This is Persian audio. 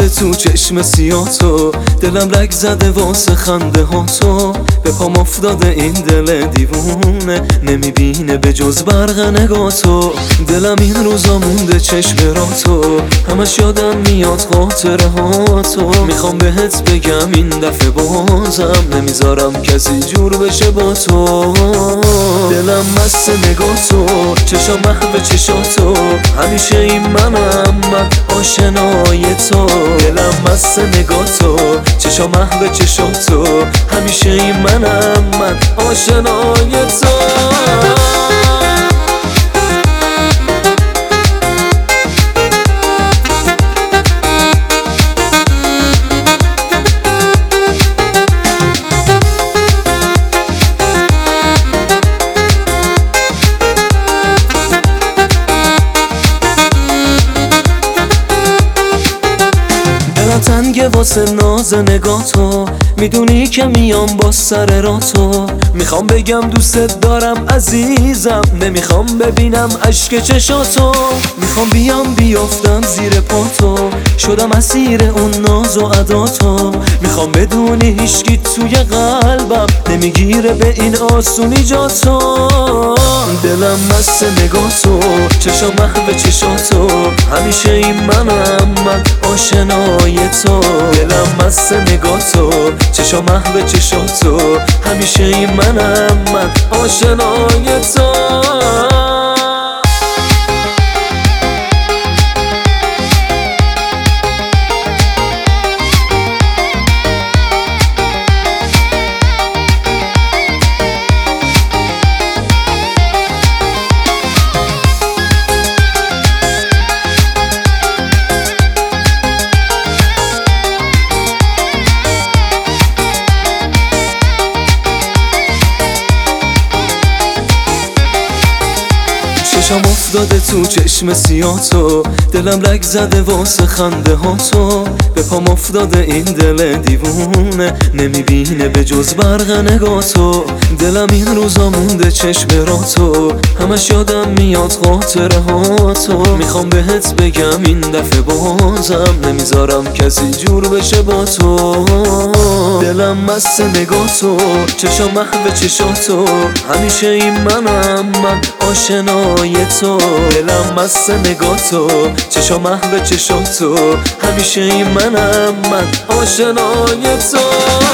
افتاده تو چشم سیاه تو، دلم رگ زده واسه خنده ها تو. به پام افتاده این دل دیوونه، نمیبینه به جز برق نگاه تو. دلم این روزا مونده چشم را تو، همش یادم میاد خاطره ها تو. میخوام بهت بگم این دفعه بازم نمیذارم کسی جور بشه با تو. دلم مست نگاه تو، چشام محو چشاتو، همیشه این من آشنای تو. دلم مست نگاه تو، چشام محو چشاتو، همیشه این من آشنای تو. تنگه واسه ناز نگاه تو، میدونی که میام با سر را تو. میخوام بگم دوست دارم عزیزم، نمیخوام ببینم اشک چشاتو. میخوام بیافتم زیر پاتو، شدم اسیر اون ناز و عداتو. میخوام بدونی هیچکی توی قلبم نمیگیره به این آسونی جاتو. دلم مست نگاه تو، چشام محو چشاتو، همیشه این من آشنای تو. دلم مست نگاه تو، چشام محو چشاتو، همیشه این من آشنای تو. چشام افتاده تو چشم سیاه تو، دلم رگ زده واسه خنده ها تو. به پام افتاده این دل دیوونه، نمیبینه به جز برق نگاه تو. دلم این روزا مونده چشم را تو، همش یادم میاد خاطره ها تو. میخوام بهت بگم این دفعه بازم نمیذارم کسی جور بشه با تو. دلم مست نگاه تو، چشام محو چشاتو، همیشه این من آشنای تو. دلم مست نگاه تو، چشام محو چشاتو، همیشه این من آشنای تو.